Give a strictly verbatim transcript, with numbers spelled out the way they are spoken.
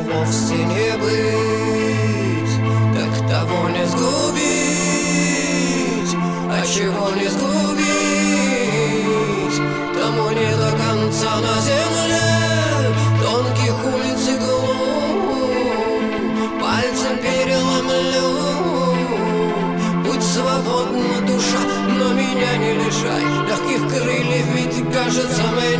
вовсе не быть, так того не сгубить, а чего не сгубить, тому не до конца на земле тонких улиц и глубь. Пальцем переломлю, будь свободна душа, но меня не лишай легких крыльев, ведь кажется мне